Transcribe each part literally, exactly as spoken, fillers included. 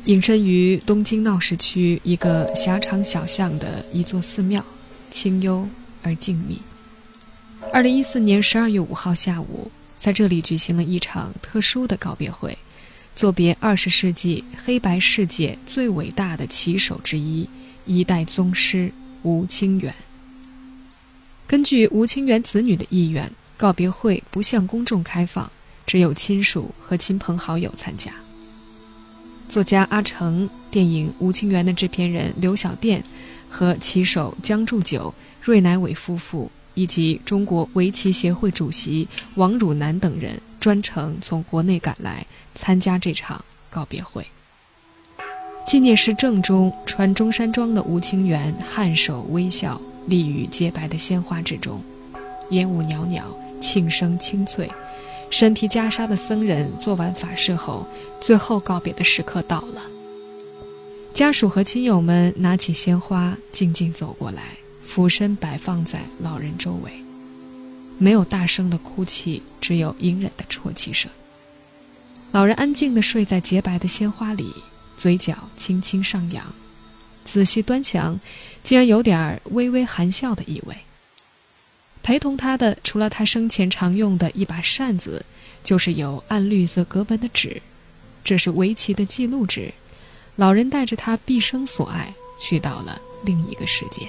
隐身于东京闹市区一个狭长小巷的一座寺庙，清幽而静谧。二零一四年十二月五号下午，在这里举行了一场特殊的告别会，作别二十世纪黑白世界最伟大的旗手之一，一代宗师吴清源。根据吴清源子女的意愿，告别会不向公众开放，只有亲属和亲朋好友参加。作家阿成、电影《吴清源》的制片人刘小电和棋手江铸久、芮乃伟夫妇以及中国围棋协会主席王汝南等人专程从国内赶来参加这场告别会。纪念室正中，穿中山装的吴清源颔首微笑，立于洁白的鲜花之中，烟雾袅袅，庆声清脆。身披袈裟的僧人做完法事后，最后告别的时刻到了。家属和亲友们拿起鲜花，静静走过来，俯身摆放在老人周围。没有大声的哭泣，只有隐忍的啜泣声。老人安静地睡在洁白的鲜花里，嘴角轻轻上扬，仔细端详，竟然有点微微含笑的意味。陪同他的除了他生前常用的一把扇子，就是有暗绿色格纹的纸，这是围棋的记录纸。老人带着他毕生所爱去到了另一个世界。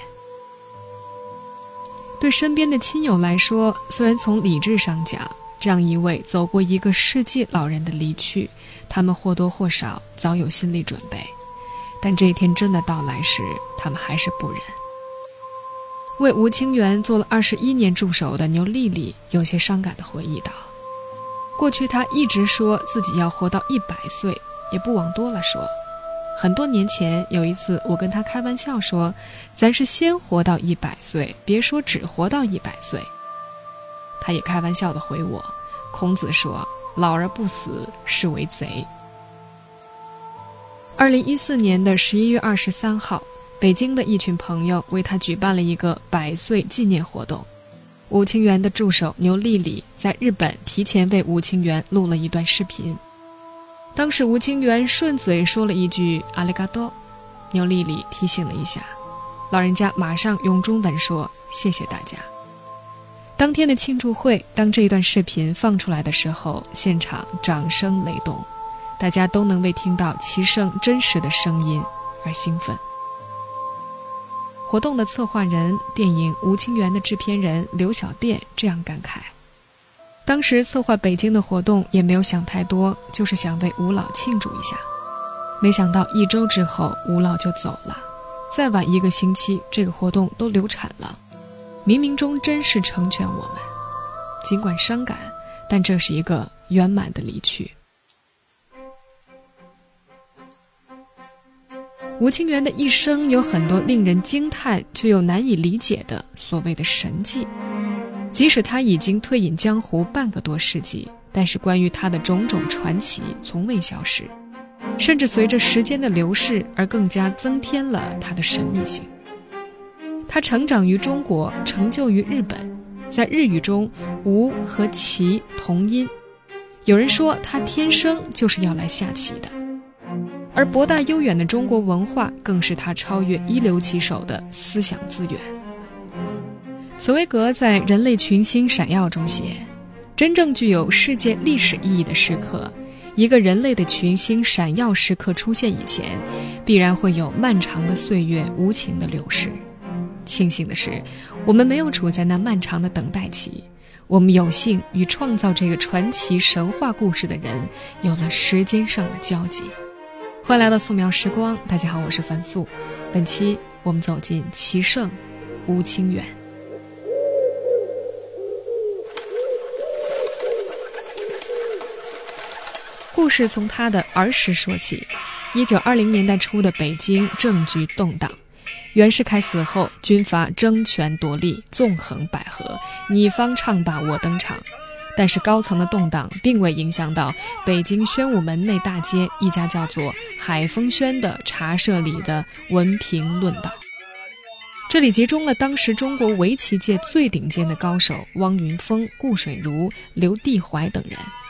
对身边的亲友来说，虽然从理智上讲，这样一位走过一个世纪老人的离去，他们或多或少早有心理准备，但这一天真的到来时，他们还是不忍。为吴清源做了二十一年助手的牛丽丽有些伤感地回忆道，过去她一直说自己要活到一百岁，也不往多了说。很多年前有一次，我跟她开玩笑说，咱是先活到一百岁，别说只活到一百岁。她也开玩笑地回我，孔子说，老而不死，是为贼。二零一四年的十一月二十三号，北京的一群朋友为他举办了一个百岁纪念活动。吴清源的助手牛丽丽在日本提前为吴清源录了一段视频。当时吴清源顺嘴说了一句阿里嘎多，牛丽丽提醒了一下，老人家马上用中文说谢谢大家。当天的庆祝会，当这一段视频放出来的时候，现场掌声雷动，大家都能为听到棋圣真实的声音而兴奋。活动的策划人、电影《吴清源》的制片人刘小电这样感慨，当时策划北京的活动也没有想太多，就是想为吴老庆祝一下。没想到一周之后吴老就走了，再晚一个星期这个活动都流产了。冥冥中真是成全我们，尽管伤感，但这是一个圆满的离去。吴清源的一生有很多令人惊叹却又难以理解的所谓的神迹。即使他已经退隐江湖半个多世纪，但是关于他的种种传奇从未消失，甚至随着时间的流逝而更加增添了他的神秘性。他成长于中国，成就于日本，在日语中吴和棋同音，有人说他天生就是要来下棋的。而博大悠远的中国文化更是他超越一流棋手的思想资源。茨威格在《人类群星闪耀》中写，真正具有世界历史意义的时刻，一个人类的群星闪耀时刻出现以前，必然会有漫长的岁月无情的流逝。庆幸的是，我们没有处在那漫长的等待期，我们有幸与创造这个传奇神话故事的人有了时间上的交集。欢迎来到素描时光，大家好，我是樊素。本期我们走进棋圣吴清源。故事从他的儿时说起。一九二零年代初的北京政局动荡，袁世凯死后，军阀争权夺利，纵横捭阖，你方唱罢我登场。但是高层的动荡并未影响到北京宣武门内大街一家叫做海风轩的茶社里的文评论道。这里集中了当时中国围棋界最顶尖的高手汪云峰、顾水如、刘地怀等人。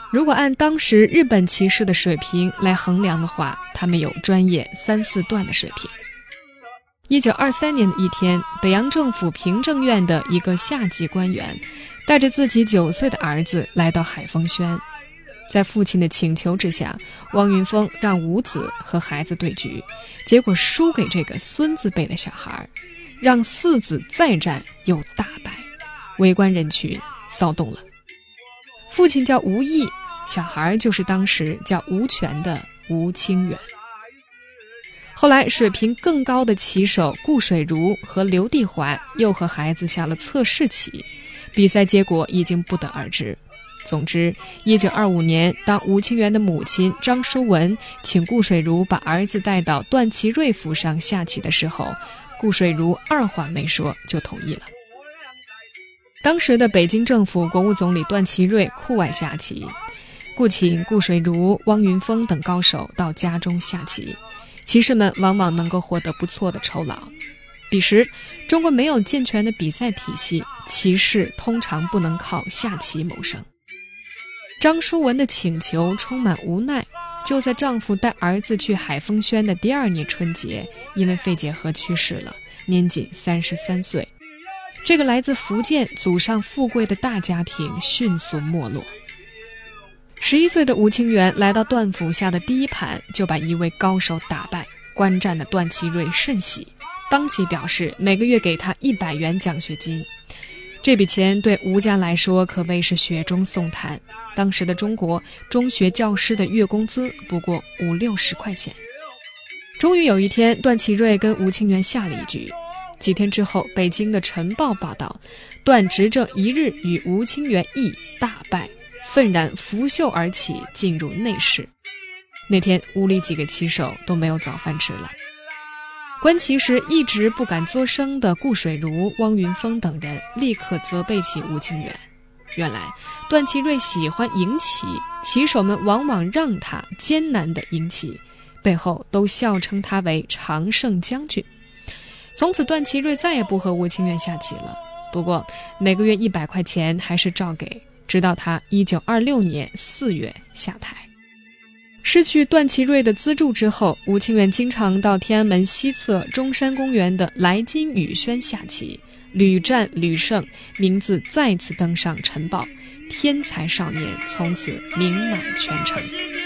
如果按当时日本棋士的水平来衡量的话，他们有专业三四段的水平。一九二三年的一天，北洋政府平政院的一个下级官员带着自己九岁的儿子来到海丰轩，在父亲的请求之下，汪云峰让五子和孩子对局，结果输给这个孙子辈的小孩，让四子再战又大败，围观人群骚动了。父亲叫吴毅，小孩就是当时叫吴权的吴清源。后来水平更高的棋手顾水如和刘地环又和孩子下了测试棋，比赛结果已经不得而知。总之一九二五年，当吴清源的母亲张淑文请顾水如把儿子带到段祺瑞府上下棋的时候，顾水如二话没说就同意了。当时的北京政府国务总理段祺瑞酷爱下棋，故请顾水如、汪云峰等高手到家中下棋，棋士们往往能够获得不错的酬劳。彼时中国没有健全的比赛体系，棋士通常不能靠下棋谋生。张淑文的请求充满无奈，就在丈夫带儿子去海丰轩的第二年春节，因为肺结核去世了，年仅三十三岁。这个来自福建祖上富贵的大家庭迅速没落。十一岁的吴清源来到段府下的第一盘就把一位高手打败，观战的段祺瑞甚喜，当即表示每个月给他一百元奖学金。这笔钱对吴家来说可谓是雪中送炭，当时的中国中学教师的月工资不过五六十块钱。终于有一天，段祺瑞跟吴清源下了一局。几天之后，北京的晨报报道，段执政一日与吴清源弈大败，愤然拂袖而起，进入内室。那天屋里几个棋手都没有早饭吃了。观棋时一直不敢作声的顾水如、汪云峰等人立刻责备起吴清源。原来段祺瑞喜欢赢棋，棋手们往往让他艰难地赢棋，背后都笑称他为常胜将军。从此段祺瑞再也不和吴清源下棋了，不过每个月一百块钱还是照给，直到他一九二六年四月下台。失去段祺瑞的资助之后，吴清源经常到天安门西侧中山公园的来金雨轩下棋，屡战屡胜，名字再次登上晨报，天才少年从此名满全城。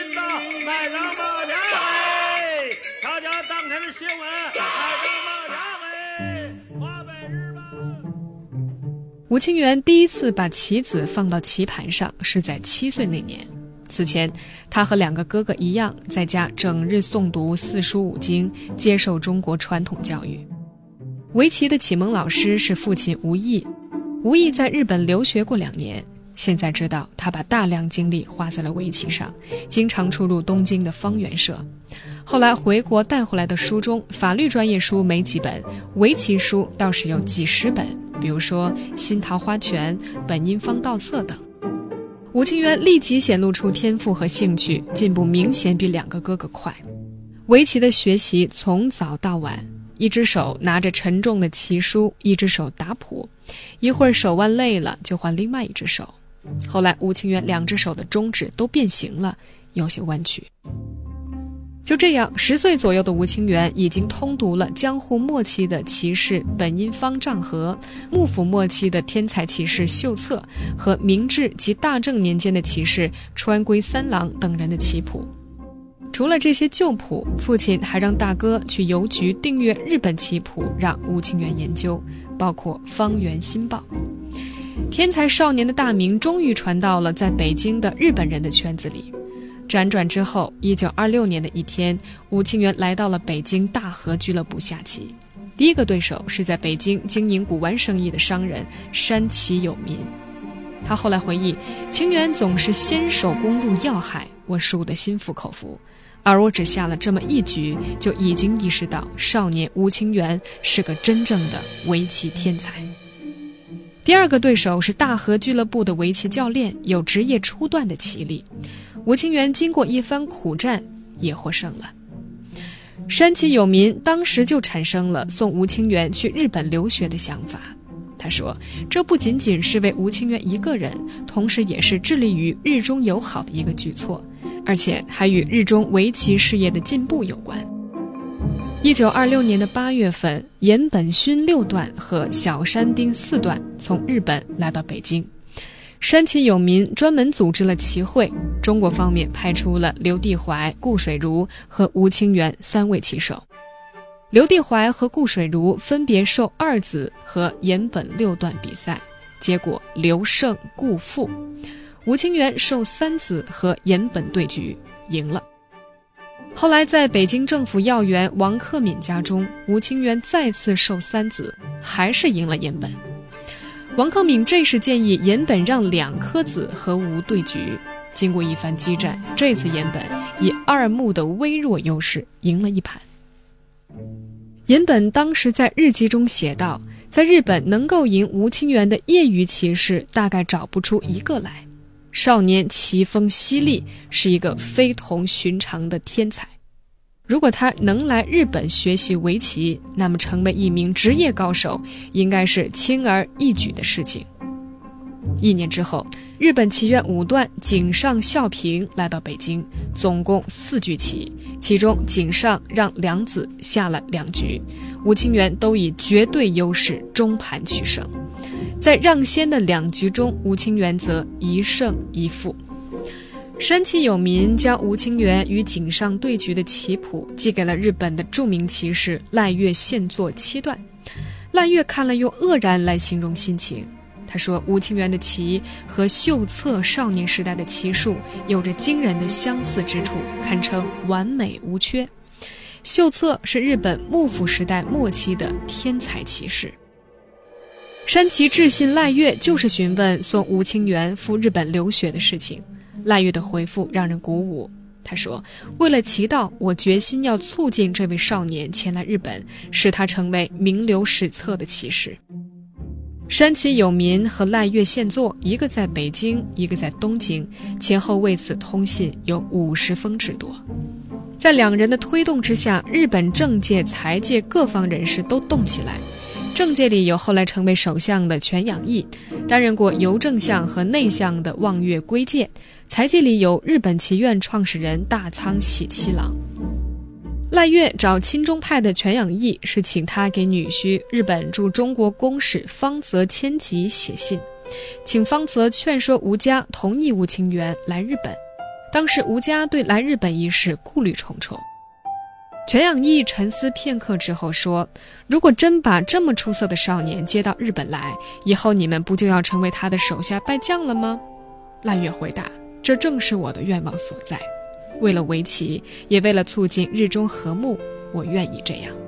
吴清源第一次把棋子放到棋盘上是在七岁那年。此前他和两个哥哥一样，在家整日诵读四书五经，接受中国传统教育。围棋的启蒙老师是父亲吴毅，吴毅在日本留学过两年，现在知道他把大量精力花在了围棋上，经常出入东京的方圆社。后来回国带回来的书中，法律专业书没几本，围棋书倒是有几十本，比如说《新桃花拳》《本因坊盗册》等。吴清源立即显露出天赋和兴趣，进步明显比两个哥哥快。围棋的学习从早到晚，一只手拿着沉重的棋书，一只手打谱，一会儿手腕累了就换另外一只手。后来吴清源两只手的中指都变形了，有些弯曲。就这样，十岁左右的吴清源已经通读了江户末期的棋士本因坊丈和、幕府末期的天才棋士秀策和明治及大正年间的棋士川龟三郎等人的棋谱。除了这些旧谱，父亲还让大哥去邮局订阅日本棋谱，让吴清源研究，包括《方圆新报》。天才少年的大名终于传到了在北京的日本人的圈子里。辗转之后，一九二六年的一天，吴清源来到了北京大和俱乐部下棋。第一个对手是在北京经营古玩生意的商人山崎有民。他后来回忆，清源总是先手攻入要害，我输得心服口服，而我只下了这么一局，就已经意识到少年吴清源是个真正的围棋天才。第二个对手是大和俱乐部的围棋教练，有职业初段的棋力。吴清源经过一番苦战也获胜了。山崎有民当时就产生了送吴清源去日本留学的想法， 他说，这不仅仅是为吴清源一个人，同时也是致力于日中友好的一个举措，而且还与日中围棋事业的进步有关。一九二六年的八月份，岩本勋六段和小山町四段从日本来到北京，山崎有民专门组织了棋会，中国方面派出了刘地怀、顾水如和吴清源三位棋手。刘地怀和顾水如分别授二子和岩本六段比赛，结果刘胜顾负。吴清源授三子和岩本对局，赢了。后来在北京政府要员王克敏家中，吴清源再次授三子，还是赢了岩本。王克敏这时建议岩本让两颗子和吴对局，经过一番激战，这次岩本以二目的微弱优势赢了一盘。岩本当时在日记中写道，在日本能够赢吴清源的业余棋士大概找不出一个来，少年棋风犀利，是一个非同寻常的天才。如果他能来日本学习围棋，那么成为一名职业高手应该是轻而易举的事情。一年之后，日本棋院五段井上孝平来到北京，总共四局棋，其中井上让两子下了两局，吴清源都以绝对优势中盘取胜。在让先的两局中，吴清源则一胜一负。山崎有民将吴清源与井上对局的棋谱寄给了日本的著名棋士赖月现作七段。赖月看了用愕然来形容心情，他说吴清源的棋和秀策少年时代的棋术有着惊人的相似之处，堪称完美无缺。秀策是日本幕府时代末期的天才棋士。山崎致信赖月，就是询问送吴清源赴日本留学的事情。赖月的回复让人鼓舞，他说，为了棋道，我决心要促进这位少年前来日本，使他成为名留史册的棋士。山崎有民和赖月现作，一个在北京，一个在东京，前后为此通信有五十封之多。在两人的推动之下，日本政界、财界各方人士都动起来。政界里有后来成为首相的全养义，担任过邮政相和内相的望月圭介；财界里有日本棋院创始人大仓喜七郎。赖月找亲中派的全养义，是请他给女婿日本驻中国公使方泽千吉写信，请方泽劝说吴家同意吴清源来日本。当时吴家对来日本一事顾虑重重。全养义沉思片刻之后说，如果真把这么出色的少年接到日本来，以后你们不就要成为他的手下败将了吗？赖月回答，这正是我的愿望所在，为了围棋，也为了促进日中和睦，我愿意这样。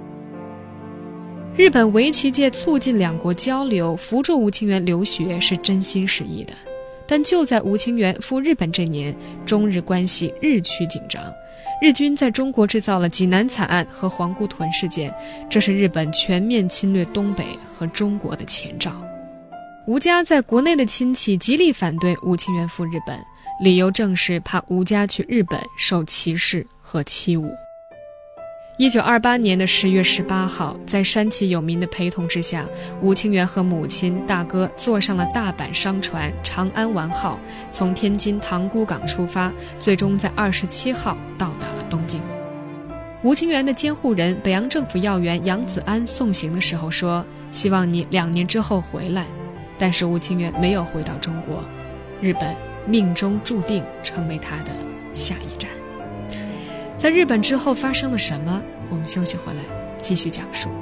日本围棋界促进两国交流，扶助吴清源留学是真心实意的，但就在吴清源赴日本这年，中日关系日趋紧张，日军在中国制造了济南惨案和皇姑屯事件，这是日本全面侵略东北和中国的前兆。吴家在国内的亲戚极力反对吴清源赴日本，理由正是怕吴家去日本受歧视和欺侮。一九二八年的十月十八号，在山崎有民的陪同之下，吴清源和母亲、大哥坐上了大阪商船长安丸号，从天津塘沽港出发，最终在二十七号到达了东京。吴清源的监护人北洋政府要员杨子安送行的时候说，希望你两年之后回来，但是吴清源没有回到中国，日本命中注定成为他的下一站。在日本之后发生了什么？我们休息回来继续讲述。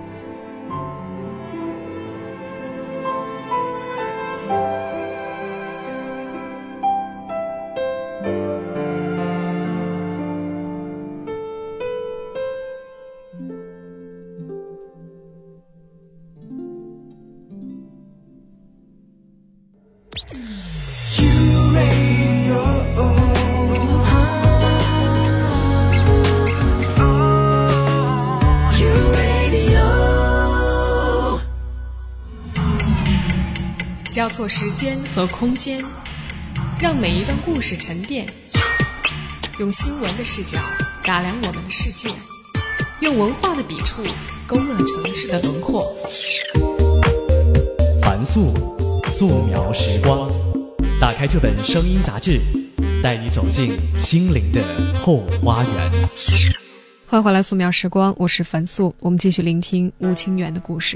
交错时间和空间，让每一段故事沉淀，用新闻的视角打量我们的世界，用文化的笔触勾勒城市的轮廓。 重塑，素描时光。打开这本声音杂志，带你走进心灵的后花园。 欢迎回来素描时光，我是樊素，我们继续聆听吴清源的故事。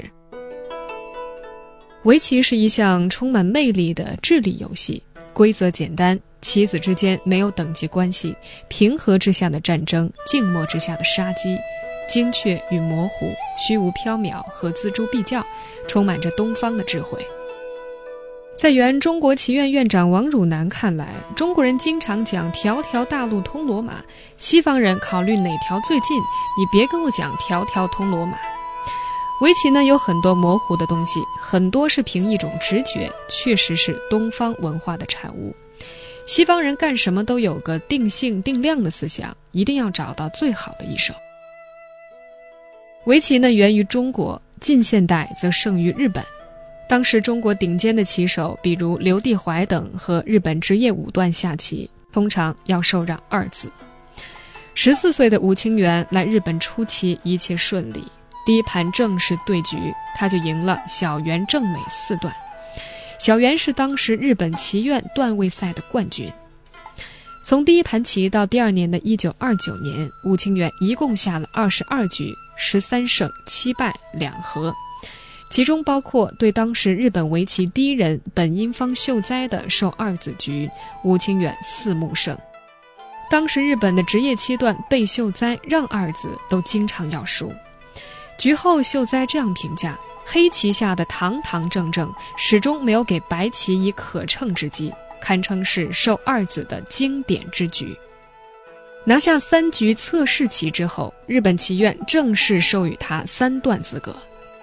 围棋是一项充满魅力的智力游戏，规则简单，棋子之间没有等级关系，平和之下的战争，静默之下的杀机，精确与模糊，虚无缥缈和锱铢必较，充满着东方的智慧。在原中国棋院院长王汝南看来，中国人经常讲条条大路通罗马，西方人考虑哪条最近，你别跟我讲条条通罗马。围棋呢有很多模糊的东西，很多是凭一种直觉，确实是东方文化的产物。西方人干什么都有个定性定量的思想，一定要找到最好的一手。围棋呢源于中国，近现代则盛于日本。当时中国顶尖的棋手，比如刘地怀等，和日本职业五段下棋，通常要受让二子。十四岁的吴清源来日本初期一切顺利，第一盘正式对局，他就赢了小原正美四段。小原是当时日本棋院段位赛的冠军。从第一盘棋到第二年的一九二九年，吴清源一共下了二十二局，十三胜七败两和，其中包括对当时日本围棋第一人本因坊秀哉的授二子局，吴清源四目胜。当时日本的职业七段被秀哉让二子都经常要输。局后秀哉这样评价，黑棋下的堂堂正正，始终没有给白棋以可乘之机，堪称是授二子的经典之局。拿下三局测试棋之后，日本棋院正式授予他三段资格。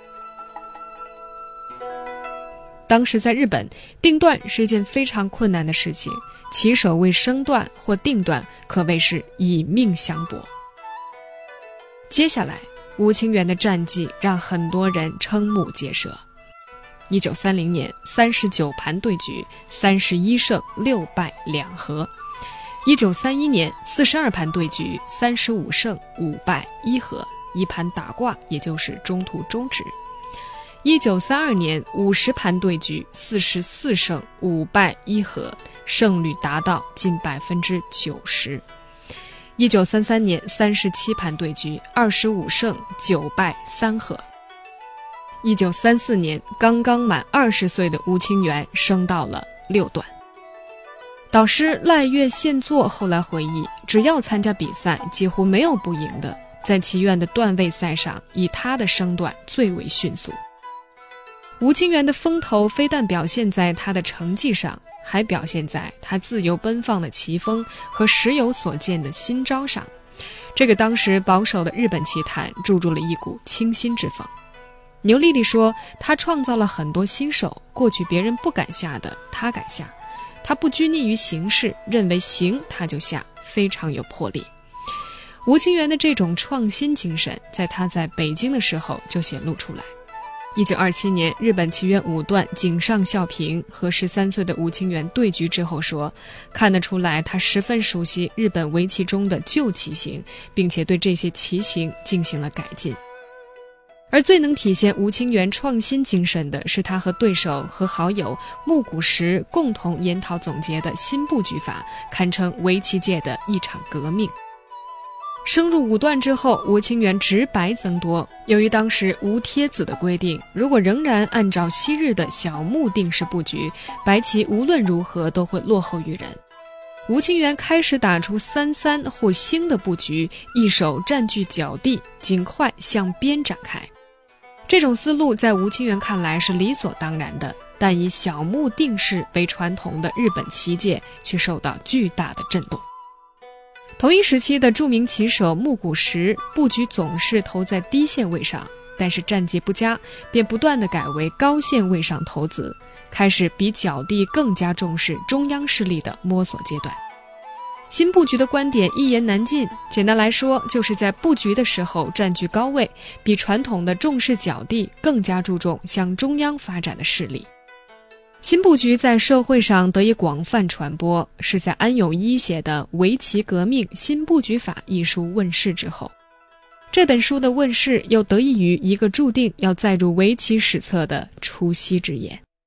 当时在日本，定段是一件非常困难的事情，棋手为升段或定段可谓是以命相搏。接下来吴清源的战绩让很多人瞠目结舌。一九三零年三十九盘对局，三十一胜六败两和。一九三一年四十二盘对局，三十五胜五败一和，一盘打挂，也就是中途终止。一九三二年五十盘对局，四十四胜五败一和，胜率达到近百分之九十。一九三三年三十七盘对局，二十五胜九败三和。一九三四年刚刚满二十岁的吴清源升到了六段。导师赖月宪作后来回忆，只要参加比赛，几乎没有不赢的，在棋院的段位赛上，以他的升段最为迅速。吴清源的风头非但表现在他的成绩上，还表现在他自由奔放的棋风和时有所见的新招上，这个当时保守的日本棋坛注入了一股清新之风。牛莉莉说，他创造了很多新手，过去别人不敢下的他敢下，他不拘泥于形式，认为行他就下，非常有魄力。吴清源的这种创新精神，在他在北京的时候就显露出来。一九二七年，日本棋院五段井上孝平和十三岁的吴清源对局之后说，看得出来他十分熟悉日本围棋中的旧棋形，并且对这些棋形进行了改进。而最能体现吴清源创新精神的是他和对手和好友木谷实共同研讨总结的新布局法，堪称围棋界的一场革命。升入五段之后，吴清源直白增多。由于当时无贴子的规定，如果仍然按照昔日的小目定式布局，白棋无论如何都会落后于人。吴清源开始打出三三或星的布局，一手占据角地，尽快向边展开。这种思路在吴清源看来是理所当然的，但以小目定式为传统的日本棋界却受到巨大的震动。同一时期的著名棋手木谷实布局总是投在低线位上，但是战绩不佳，便不断地改为高线位上投子，开始比角地更加重视中央势力的摸索阶段。新布局的观点一言难尽，简单来说，就是在布局的时候占据高位，比传统的重视角地更加注重向中央发展的势力。新布局在社会上得以广泛传播，是在安永一写的《围棋革命新布局法》一书问世之后。这本书的问世又得益于一个注定要载入围棋史册的除夕之夜。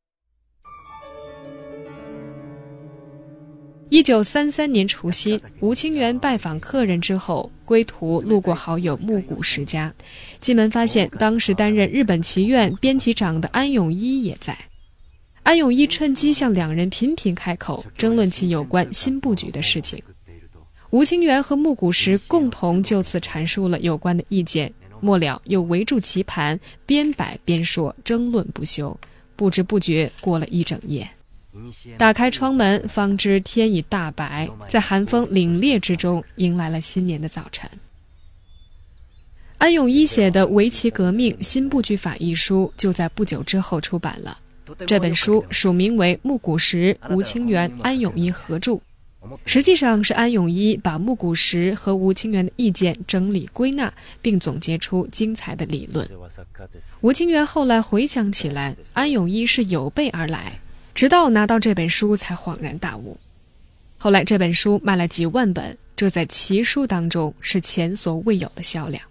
一九三三年除夕，吴清源拜访客人之后，归途路过好友木谷实家，进门发现当时担任日本棋院编辑长的安永一也在。安永一趁机向两人频频开口，争论起有关新布局的事情。吴清源和木谷实共同就此阐述了有关的意见，末了又围住棋盘，边摆边说，争论不休，不知不觉过了一整夜。打开窗门，方知天已大白，在寒风凛冽之中，迎来了新年的早晨。安永一写的《围棋革命新布局法》一书就在不久之后出版了。这本书署名为木谷实、吴清源、安永一合著，实际上是安永一把木谷实和吴清源的意见整理归纳，并总结出精彩的理论。吴清源后来回想起来，安永一是有备而来，直到拿到这本书才恍然大悟。后来这本书卖了几万本，这在棋书当中是前所未有的销量。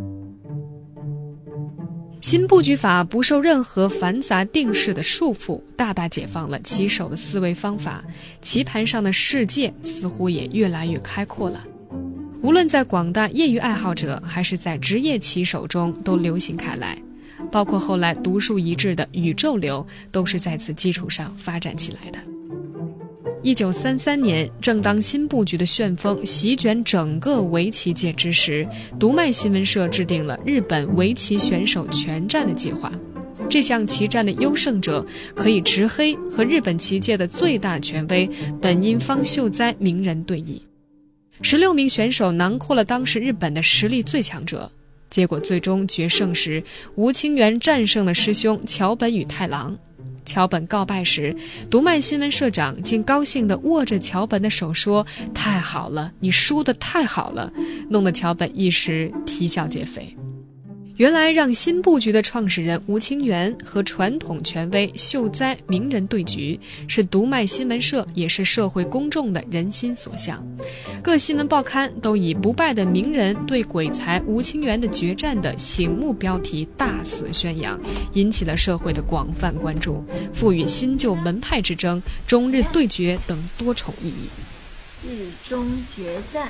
新布局法不受任何繁杂定式的束缚，大大解放了棋手的思维方法，棋盘上的世界似乎也越来越开阔了。无论在广大业余爱好者还是在职业棋手中都流行开来，包括后来独树一帜的宇宙流都是在此基础上发展起来的。一九三三年，正当新布局的旋风席卷整个围棋界之时，读卖新闻社制定了日本围棋选手全战的计划。这项棋战的优胜者可以直黑和日本棋界的最大权威本因坊秀哉名人对弈。十六名选手囊括了当时日本的实力最强者。结果最终决胜时，吴清源战胜了师兄桥本宇太郎。桥本告败时，读卖新闻社长竟高兴地握着桥本的手说：“太好了，你输得太好了！”弄得桥本一时啼笑皆非。原来让新布局的创始人吴清源和传统权威秀哉名人对局，是读卖新闻社也是社会公众的人心所向。各新闻报刊都以不败的名人对鬼才吴清源的决战的醒目标题大肆宣扬，引起了社会的广泛关注，赋予新旧门派之争、中日对决等多重意义。 日中决战。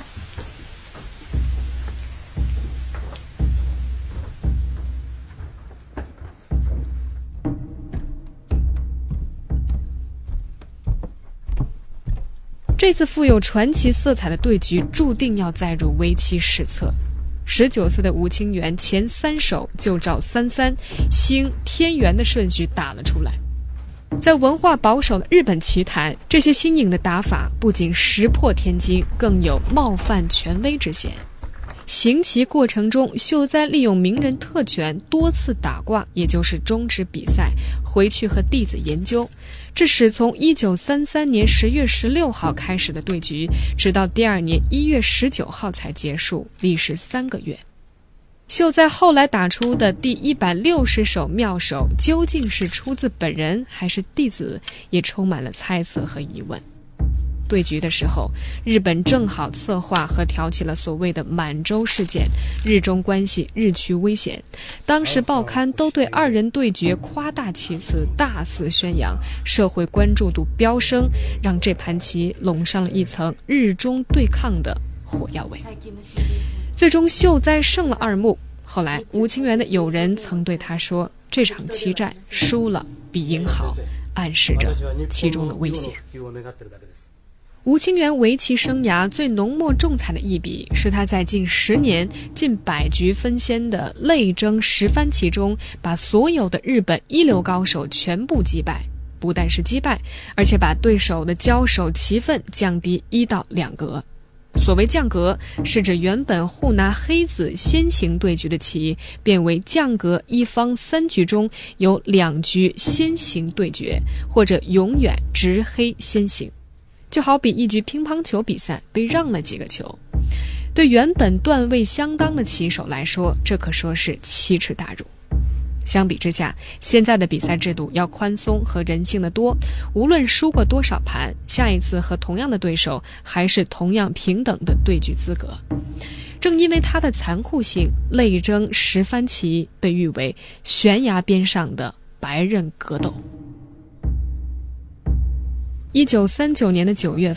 这次富有传奇色彩的对局注定要载入围棋史册。十九岁的吴清源前三手就照三三星天元的顺序打了出来。在文化保守的日本棋坛，这些新颖的打法不仅石破天惊，更有冒犯权威之嫌。行棋过程中，秀哉利用名人特权多次打卦，也就是终止比赛，回去和弟子研究。这使从一九三三年十月十六号开始的对局，直到第二年一月十九号才结束，历时三个月。秀哉后来打出的第一百六十手妙手，究竟是出自本人还是弟子，也充满了猜测和疑问。对局的时候，日本正好策划和挑起了所谓的满洲事件，日中关系日趋危险。当时报刊都对二人对决夸大其词，大肆宣扬，社会关注度飙升，让这盘棋笼上了一层日中对抗的火药味。最终秀哉胜了二目。后来吴清源的友人曾对他说，这场棋战输了比赢好，暗示着其中的危险。吴清源围棋生涯最浓墨重彩的一笔，是他在近十年近百局分先的类争十番棋中，把所有的日本一流高手全部击败。不但是击败，而且把对手的交手棋分降低一到两格。所谓降格，是指原本互拿黑子先行对局的棋，变为降格一方三局中有两局先行对决，或者永远直黑先行。就好比一局乒乓球比赛被让了几个球，对原本段位相当的棋手来说，这可说是奇耻大辱。相比之下，现在的比赛制度要宽松和人性的多，无论输过多少盘，下一次和同样的对手还是同样平等的对局资格。正因为它的残酷性，类争十番棋被誉为悬崖边上的白刃格斗。一九三九年的九月份，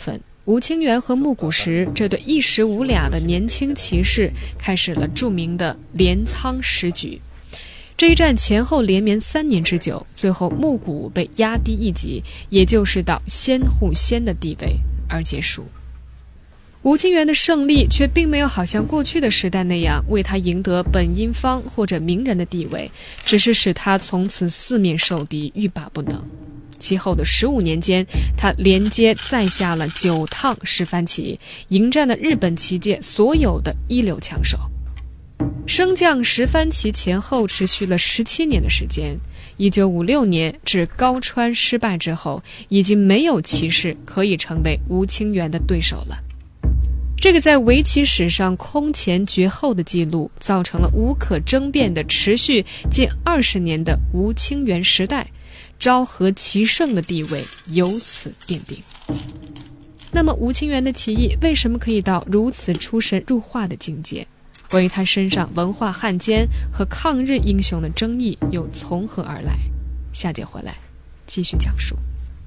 吴清源和木谷实这对一时无俩的年轻骑士开始了著名的镰仓十举。这一战前后连绵三年之久，最后木谷被压低一级，也就是到先户先的地位而结束。吴清源的胜利却并没有好像过去的时代那样为他赢得本因坊或者名人的地位，只是使他从此四面受敌，欲罢不能。其后的十五年间，他连接再下了九趟石番旗，迎战了日本旗界所有的一流枪手。升降石番旗前后持续了十七年的时间，一九五六年至高川失败之后，已经没有骑士可以成为吴清源的对手了。这个在围棋史上空前绝后的记录，造成了无可争辩的持续近二十年的吴清源时代，昭和棋圣的地位由此奠定。那么吴清源的棋艺为什么可以到如此出神入化的境界？关于他身上文化汉奸和抗日英雄的争议又从何而来？下节回来继续讲述。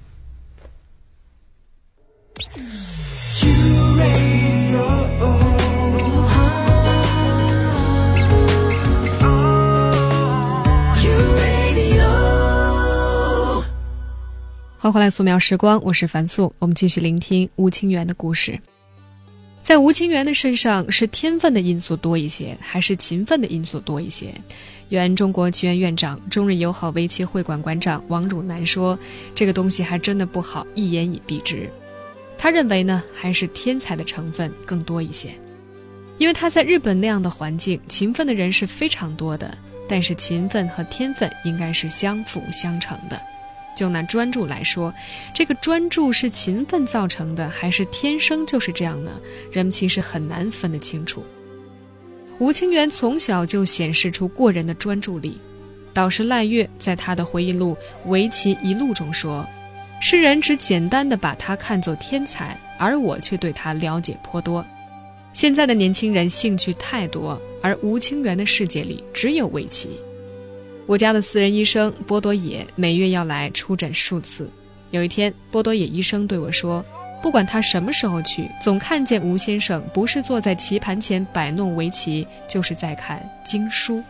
欢迎回来素描时光，我是樊素，我们继续聆听吴清源的故事。在吴清源的身上，是天分的因素多一些，还是勤奋的因素多一些？原中国棋院院长、中日友好围棋会馆馆长王汝南说，这个东西还真的不好一言以蔽之。他认为呢，还是天才的成分更多一些。因为他在日本那样的环境，勤奋的人是非常多的，但是勤奋和天分应该是相辅相成的。就拿专注来说，这个专注是勤奋造成的，还是天生就是这样呢？人们其实很难分得清楚。吴清源从小就显示出过人的专注力。导师赖月在他的回忆录《围棋一路》中说，世人只简单地把他看作天才，而我却对他了解颇多。现在的年轻人兴趣太多，而吴清源的世界里只有围棋。我家的私人医生波多野每月要来出诊数次。有一天，波多野医生对我说，不管他什么时候去，总看见吴先生不是坐在棋盘前摆弄围棋，就是在看经书。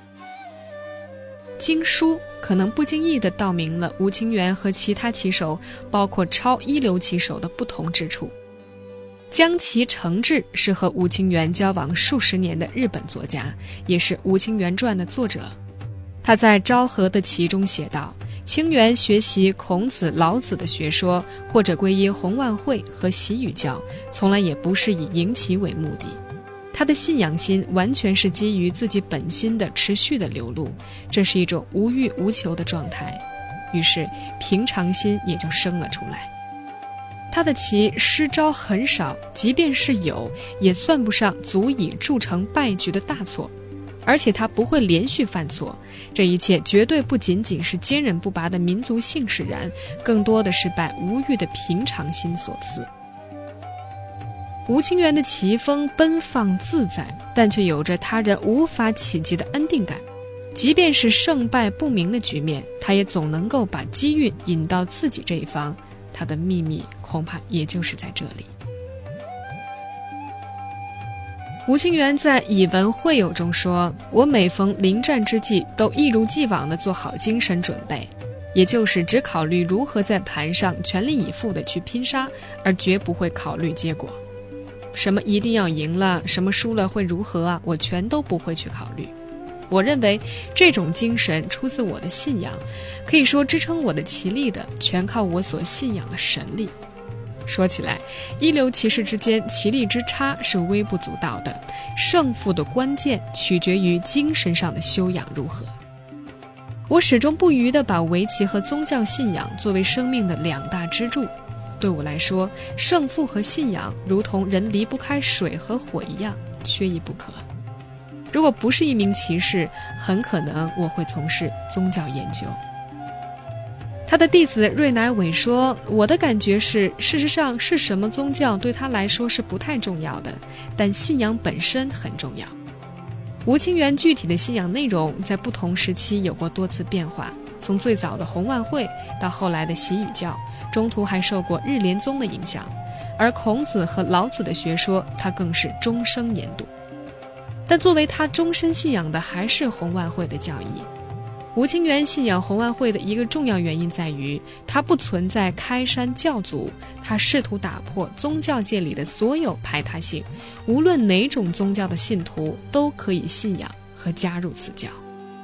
经书可能不经意地道明了吴清源和其他棋手，包括超一流棋手的不同之处。江崎诚志是和吴清源交往数十年的日本作家，也是《吴清源传》的作者。他在昭和的棋中写道，清源学习孔子、老子的学说，或者皈依弘万会和习语教，从来也不是以赢棋为目的。他的信仰心完全是基于自己本心的持续的流露，这是一种无欲无求的状态，于是平常心也就生了出来。他的棋失招很少，即便是有，也算不上足以铸成败局的大错。而且他不会连续犯错，这一切绝对不仅仅是坚韧不拔的民族性使然，更多的是拜无欲的平常心所赐。吴清源的棋风奔放自在，但却有着他人无法企及的安定感。即便是胜败不明的局面，他也总能够把机运引到自己这一方，他的秘密恐怕也就是在这里。吴清源在以文会友中说，我每逢临战之际，都一如既往地做好精神准备，也就是只考虑如何在盘上全力以赴地去拼杀，而绝不会考虑结果。什么一定要赢了，什么输了会如何啊，我全都不会去考虑。我认为这种精神出自我的信仰，可以说支撑我的棋力的，全靠我所信仰的神力。说起来，一流棋士之间棋力之差是微不足道的，胜负的关键取决于精神上的修养如何。我始终不渝地把围棋和宗教信仰作为生命的两大支柱。对我来说，胜负和信仰如同人离不开水和火一样，缺一不可。如果不是一名棋士，很可能我会从事宗教研究。他的弟子瑞乃伟说，我的感觉是，事实上是什么宗教对他来说是不太重要的，但信仰本身很重要。吴清源具体的信仰内容在不同时期有过多次变化，从最早的弘万会到后来的习语教，中途还受过日莲宗的影响。 而孔子和老子的学说他更是终生研读。但作为他终身信仰的还是弘万会的教义。吴清源信仰弘万会的一个重要原因在于，它不存在开山教祖，他试图打破宗教界里的所有排他性，无论哪种宗教的信徒都可以信仰和加入此教。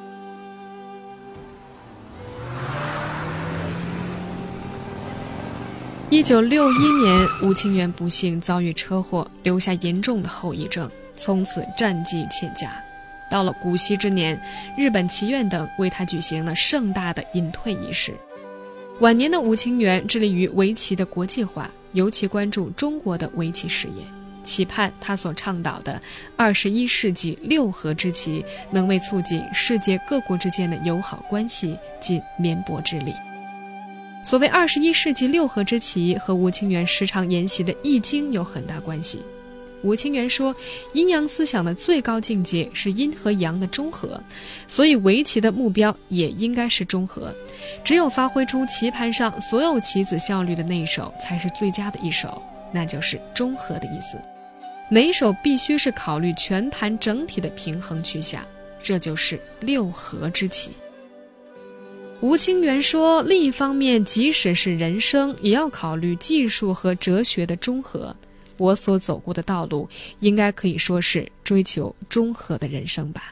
一九六一年，吴清源不幸遭遇车祸，留下严重的后遗症，从此战绩欠佳。到了古稀之年，日本棋院等为他举行了盛大的隐退仪式。晚年的吴清源致力于围棋的国际化，尤其关注中国的围棋事业，期盼他所倡导的二十一世纪六合之棋能为促进世界各国之间的友好关系尽绵薄之力。所谓二十一世纪六合之棋和吴清源时常研习的《易经》有很大关系。吴清源说，阴阳思想的最高境界是阴和阳的中和，所以围棋的目标也应该是中和。只有发挥出棋盘上所有棋子效率的那一手才是最佳的一手，那就是中和的意思。每一手必须是考虑全盘整体的平衡去下，这就是六合之棋。吴清源说，另一方面，即使是人生，也要考虑技术和哲学的中和。我所走过的道路，应该可以说是追求中和的人生吧。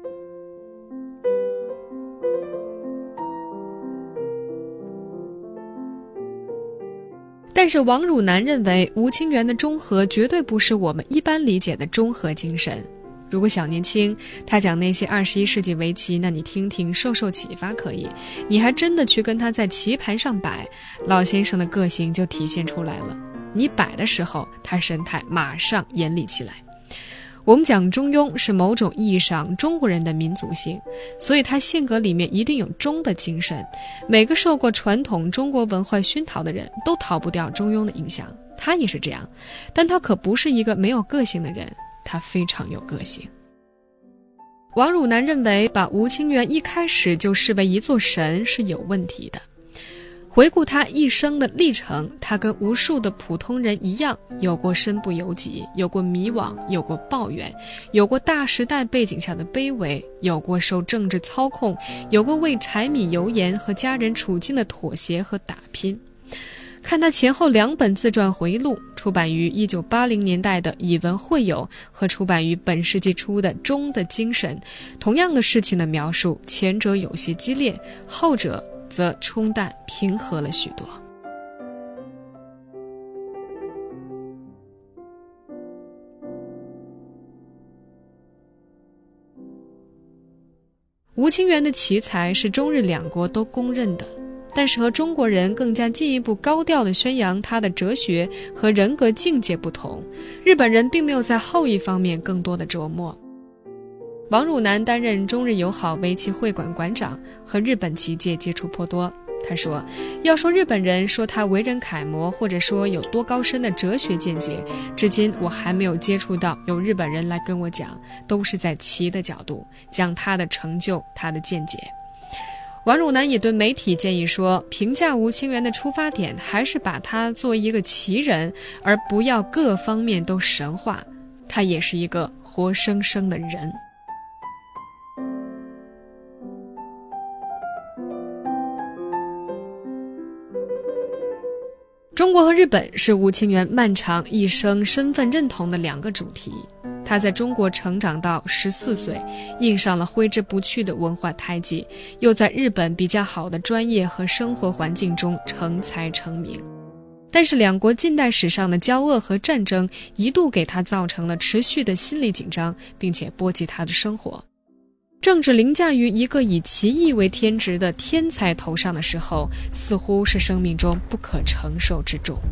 但是王汝南认为，吴清源的中和绝对不是我们一般理解的中和精神。如果小年轻他讲那些二十一世纪围棋，那你听听受受启发可以，你还真的去跟他在棋盘上摆，老先生的个性就体现出来了。你摆的时候，他神态马上严厉起来。我们讲中庸是某种意义上中国人的民族性，所以他性格里面一定有中的精神。每个受过传统中国文化熏陶的人都逃不掉中庸的影响，他也是这样。但他可不是一个没有个性的人，他非常有个性。王汝南认为，把吴清源一开始就视为一座神是有问题的。回顾他一生的历程，他跟无数的普通人一样，有过身不由己，有过迷惘，有过抱怨，有过大时代背景下的卑微，有过受政治操控，有过为柴米油盐和家人处境的妥协和打拼。看他前后两本自传回忆录，出版于一九八零年代的《以文会友》和出版于本世纪初的《中的精神》，同样的事情的描述，前者有些激烈，后者则冲淡平和了许多。吴清源的奇才是中日两国都公认的，但是和中国人更加进一步高调地宣扬他的哲学和人格境界不同，日本人并没有在后一方面更多的琢磨。王汝南担任中日友好围棋会馆馆长，和日本棋界接触颇多。他说，要说日本人说他为人楷模，或者说有多高深的哲学见解，至今我还没有接触到有日本人来跟我讲，都是在棋的角度讲他的成就，他的见解。王汝南也对媒体建议说，评价吴清源的出发点还是把他作为一个棋人，而不要各方面都神化，他也是一个活生生的人。中国和日本是吴清源漫长一生身份认同的两个主题。他在中国成长到十四岁，印上了挥之不去的文化胎记，又在日本比较好的专业和生活环境中成才成名。但是两国近代史上的交恶和战争一度给他造成了持续的心理紧张，并且波及他的生活。政治凌驾于一个以棋艺为天职的天才头上的时候，似乎是生命中不可承受之重。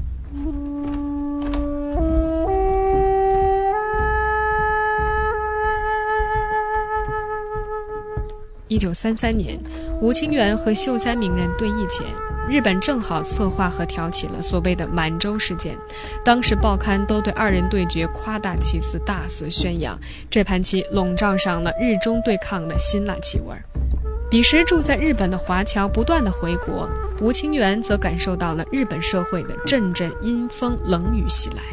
一九三三年，吴清源和秀哉名人对弈前，日本正好策划和挑起了所谓的满洲事件，当时报刊都对二人对决夸大其词，大肆宣扬，这盘棋笼罩上了日中对抗的辛辣气味。 彼时住在日本的华侨不断的回国，吴清源则感受到了日本社会的阵阵阴风冷雨袭来。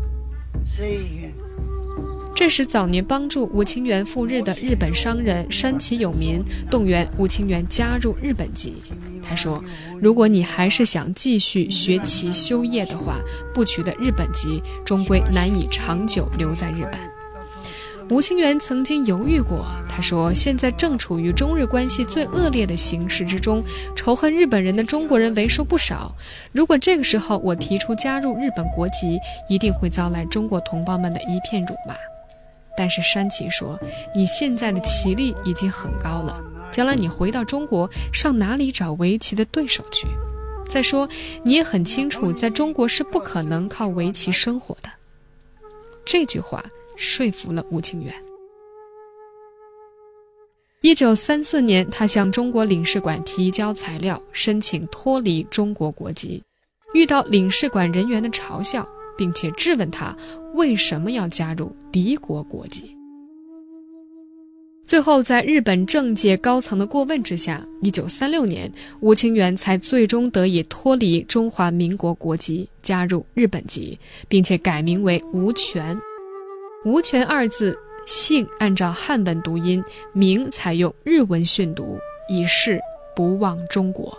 这时早年帮助吴清源赴日的日本商人山崎有民动员吴清源加入日本籍。他说，如果你还是想继续学习修业的话，不取得日本籍终归难以长久留在日本。吴清源曾经犹豫过，他说，现在正处于中日关系最恶劣的形势之中，仇恨日本人的中国人为数不少，如果这个时候我提出加入日本国籍，一定会遭来中国同胞们的一片辱骂。但是山崎说，你现在的棋力已经很高了，将来你回到中国，上哪里找围棋的对手去？再说，你也很清楚，在中国是不可能靠围棋生活的。这句话说服了吴清源。一九三四年，他向中国领事馆提交材料，申请脱离中国国籍，遇到领事馆人员的嘲笑，并且质问他为什么要加入敌国国籍。最后在日本政界高层的过问之下，一九三六年，吴清源才最终得以脱离中华民国国籍，加入日本籍，并且改名为吴权。吴权二字，姓按照汉文读音，名采用日文训读，以示不忘中国。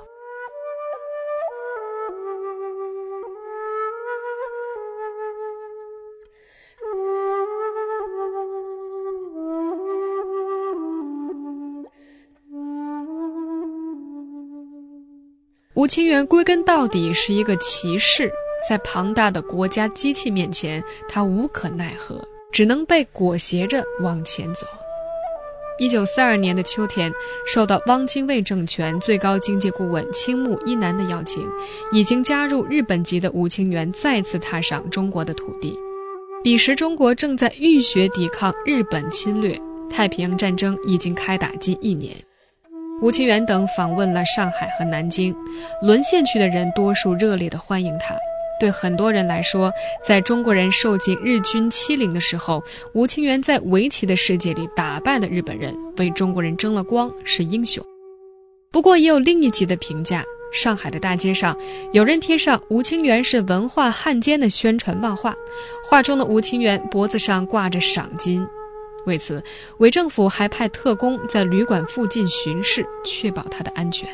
吴清源归根到底是一个骑士，在庞大的国家机器面前，他无可奈何，只能被裹挟着往前走。一九四二年的秋天，受到汪精卫政权最高经济顾问青木一男的邀请，已经加入日本籍的吴清源再次踏上中国的土地。彼时中国正在浴血抵抗日本侵略，太平洋战争已经开打近一年。吴清源等访问了上海和南京，沦陷区的人多数热烈地欢迎他。对很多人来说，在中国人受尽日军欺凌的时候，吴清源在围棋的世界里打败了日本人，为中国人争了光，是英雄。不过也有另一级的评价，上海的大街上有人贴上吴清源是文化汉奸的宣传漫画，画中的吴清源脖子上挂着赏金。为此，伪政府还派特工在旅馆附近巡视，确保他的安全。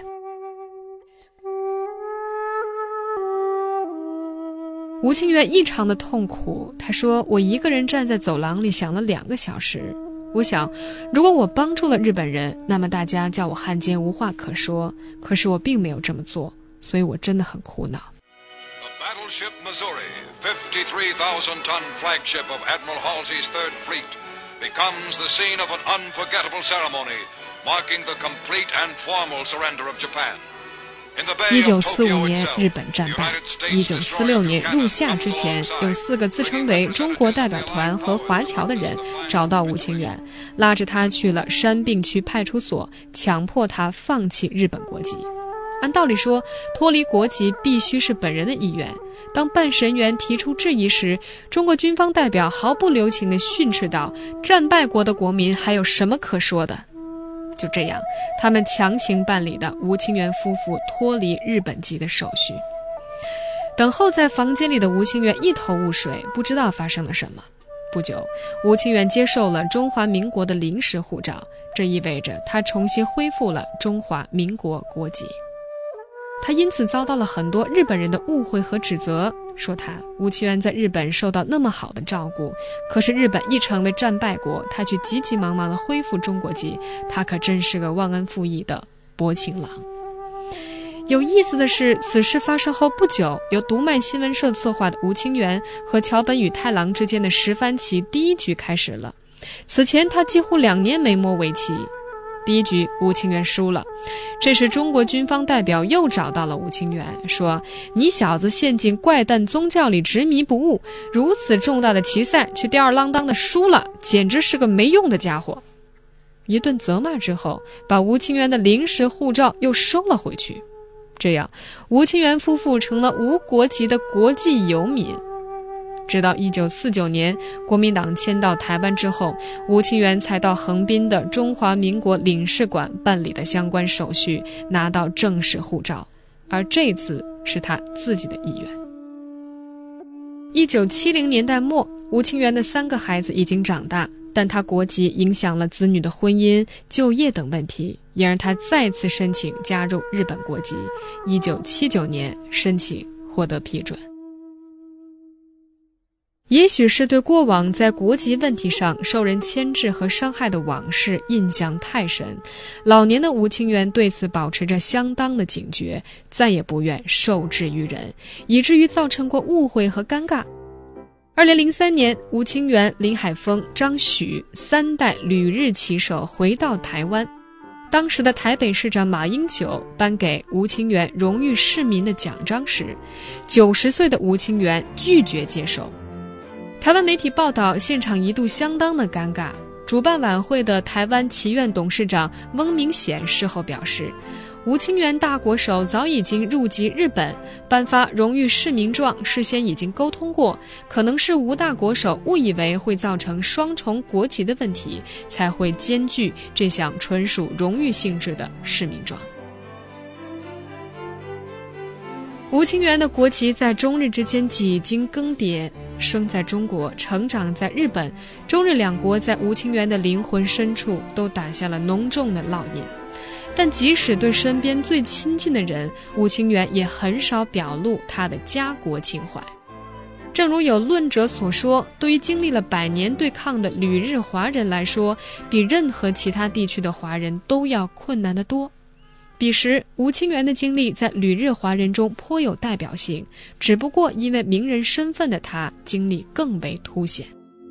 吴清源异常的痛苦，他说，我一个人站在走廊里想了两个小时，我想，如果我帮助了日本人，那么大家叫我汉奸无话可说，可是我并没有这么做，所以我真的很苦恼。 The battleship Missouri, fifty-three thousand ton flagship of Admiral Halsey's Third Fleet, becomes the scene of an unforgettable ceremony, marking the complete and formal surrender of Japan. 一九四五年，日本战败。一九四六年入夏之前，有四个自称为中国代表团和华侨的人找到吴清源，拉着他去了山并区派出所，强迫他放弃日本国籍。按道理说，脱离国籍必须是本人的意愿。当办事人员提出质疑时，中国军方代表毫不留情地训斥道：“战败国的国民还有什么可说的？”就这样，他们强行办理的吴清源夫妇脱离日本籍的手续。等候在房间里的吴清源一头雾水，不知道发生了什么。不久，吴清源接受了中华民国的临时护照，这意味着他重新恢复了中华民国国籍。他因此遭到了很多日本人的误会和指责，说他吴清源在日本受到那么好的照顾，可是日本一成为战败国，他却急急忙忙地恢复中国籍，他可真是个忘恩负义的薄情郎。有意思的是，此事发生后不久，由读卖新闻社策划的吴清源和桥本宇太郎之间的十番棋第一局开始了。此前他几乎两年没摸围棋。第一局吴清源输了，这时中国军方代表又找到了吴清源，说：“你小子陷进怪诞宗教里执迷不悟，如此重大的棋赛却吊儿郎当的输了，简直是个没用的家伙。”一顿责骂之后，把吴清源的临时护照又收了回去。这样，吴清源夫妇成了无国籍的国际游民。 直到一九四九年国民党迁到台湾之后，吴清源才到横滨的中华民国领事馆办理的相关手续，拿到正式护照，而这次是他自己的意愿。一九七零年代末，吴清源的三个孩子已经长大，但他国籍影响了子女的婚姻、就业等问题，因而他再次申请加入日本国籍。一九七九年申请获得批准。也许是对过往在国籍问题上受人牵制和伤害的往事印象太深，老年的吴清源对此保持着相当的警觉，再也不愿受制于人，以至于造成过误会和尴尬。二零零三年，吴清源、林海峰、张许三代旅日旗手回到台湾，当时的台北市长马英九颁给吴清源荣誉市民的奖章时，九十岁的吴清源拒绝接受。台湾媒体报道，现场一度相当的尴尬。主办晚会的台湾棋院董事长翁明显事后表示，吴清源大国手早已经入籍日本，颁发荣誉市民状事先已经沟通过，可能是吴大国手误以为会造成双重国籍的问题，才会兼具这项纯属荣誉性质的市民状。吴清源的国籍在中日之间几经更迭，生在中国，成长在日本，中日两国在吴清源的灵魂深处都打下了浓重的烙印。但即使对身边最亲近的人，吴清源也很少表露他的家国情怀。正如有论者所说，对于经历了百年对抗的旅日华人来说，比任何其他地区的华人都要困难得多。彼时吴清源的经历在旅日华人中颇有代表性，只不过因为名人身份的他经历更为凸显。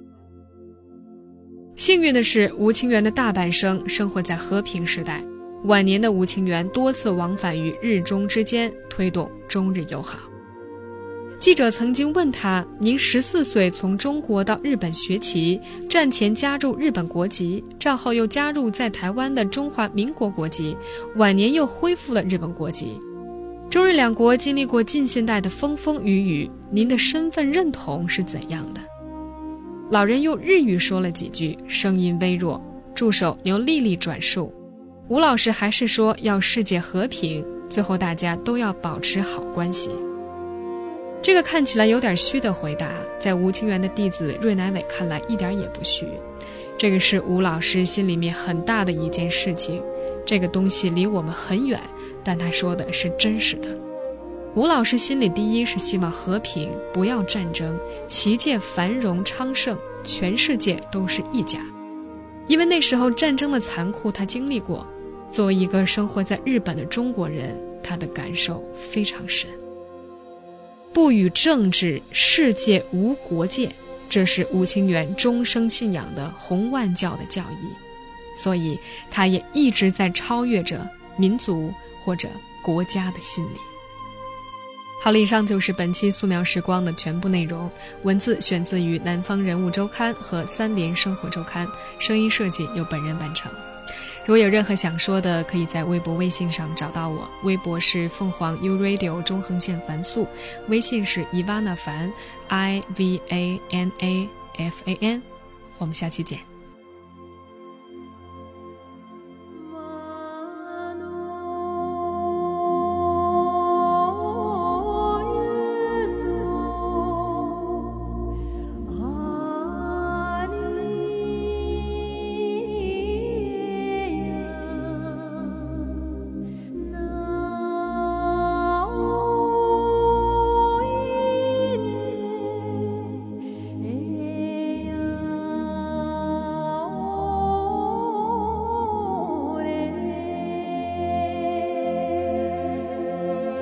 幸运的是，吴清源的大半生生活在和平时代，晚年的吴清源多次往返于日中之间，推动中日友好。记者曾经问他，您十四岁从中国到日本学棋，战前加入日本国籍，战后又加入在台湾的中华民国国籍，晚年又恢复了日本国籍，中日两国经历过近现代的风风雨雨，您的身份认同是怎样的？老人用日语说了几句，声音微弱，助手由丽丽转述。吴老师还是说要世界和平，最后大家都要保持好关系。这个看起来有点虚的回答，在吴清源的弟子芮乃伟看来一点也不虚。这个是吴老师心里面很大的一件事情，这个东西离我们很远，但他说的是真实的。吴老师心里第一是希望和平，不要战争，旗界繁荣昌盛，全世界都是一家。因为那时候战争的残酷他经历过，作为一个生活在日本的中国人，他的感受非常深。不与政治，世界无国界，这是吴清源终生信仰的洪万教的教义，所以他也一直在超越着民族或者国家的心理。好了，以上就是本期素描时光的全部内容，文字选自于南方人物周刊和三联生活周刊，声音设计由本人完成。如果有任何想说的，可以在微博微信上找到我，微博是凤凰 U Radio 中横线凡素，微信是伊娃娜凡 I V A N A F A N， 我们下期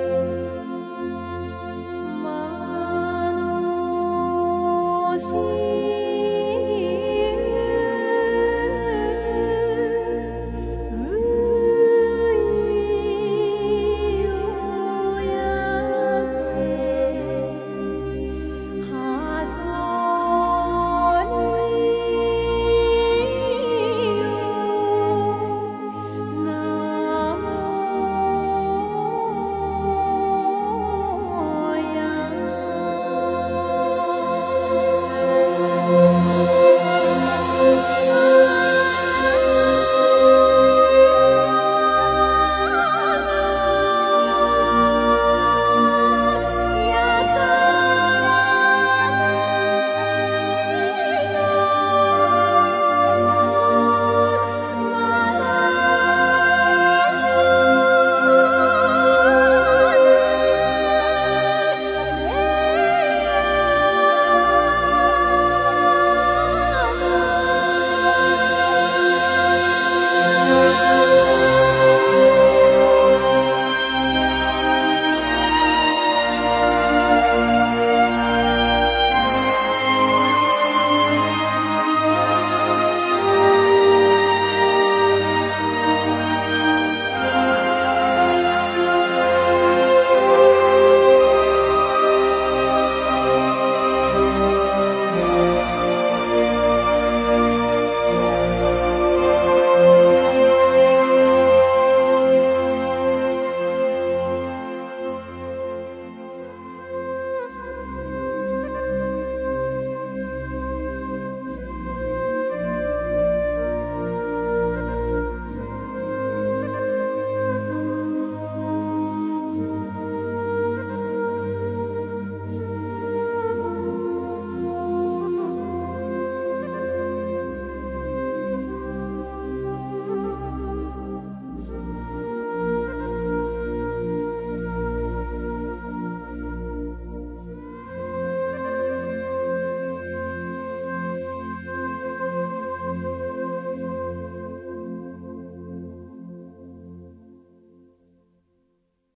见。see